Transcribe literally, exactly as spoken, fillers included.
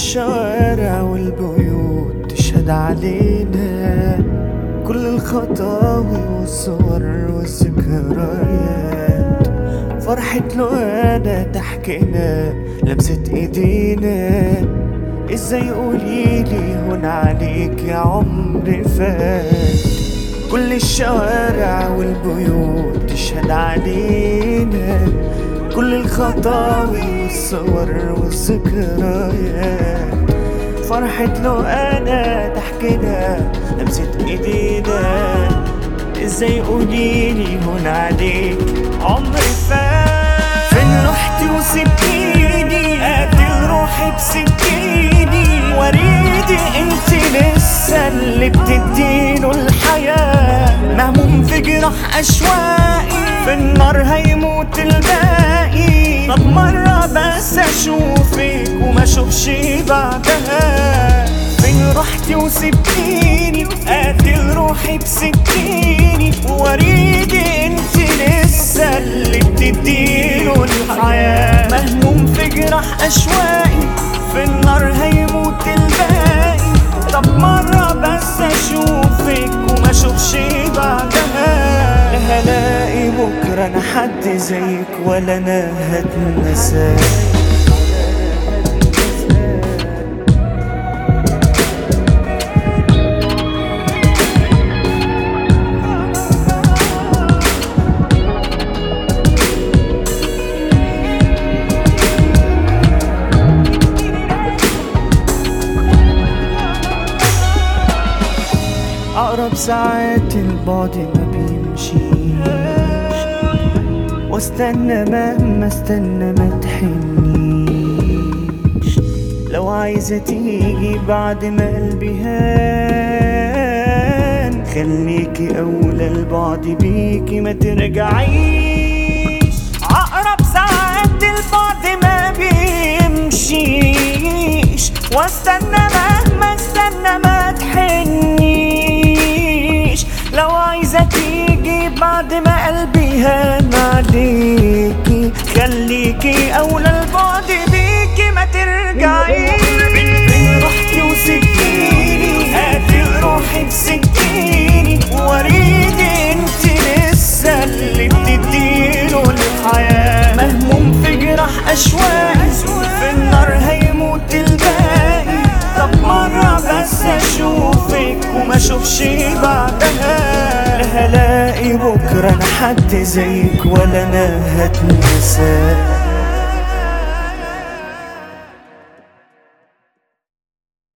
الشوارع والبيوت تشهد علينا، كل الخطاوي والصور والذكريات، فرحة لقانا ضحكنا لمسة ايدينا. ازاي قوليلي هون عليك يا عمري فات، كل الشوارع والبيوت تشهد علينا، كل الخطاوي والصور والذكريات، فرحة لقانا ضحكنا لمسة ايدينا. ازاي قوليلي هون عليك عمري فات، فين رحتي وسبتيني قاتل روحي بسكيني، وريدي انت لسه اللي بتديله الحياة، مهموم في جرح اشواقي في النار هيموت الباقي. طب مرة بس اشوفك وما اشوفش بعدها، فين رحتي وسبتيني قاتل روحي بسكيني، وريدي انت لسه اللي بتديله الحياة، مهموم في جرح اشواقي في النار هيموت الباقي. طب مرة بس اشوفك وما اشوفش بعدها، لا هلاقي بكرة انا حد زيك ولا انا هتنساك. أقرب ساعات البعد ما بيمشيش، واستنى مهما استنى ما تحنيش. لو عايزة تيجي بعد ما قلبي هان، خليكي أولى البعد بيكي ما ترجعيش. أقرب ساعات البعد ما بيمشيش، واستنى مهما استنى ما تحنيش. لو عايزة تيجي بعد ما قلبي هان عليكي، خليكي أولى البعد بيكي ما ترجعيش. فين رحتي وسبتيني قاتل روحي بسكيني، وريدي انت لسه اللي بتديله الحياة، مهموم في جرح أشواقي في النار هيموت الباقي. طب مرة بس اشوفك وما اشوفش بعدها، لا هلاقي بكرة انا حد زيك ولا انا هتنساك.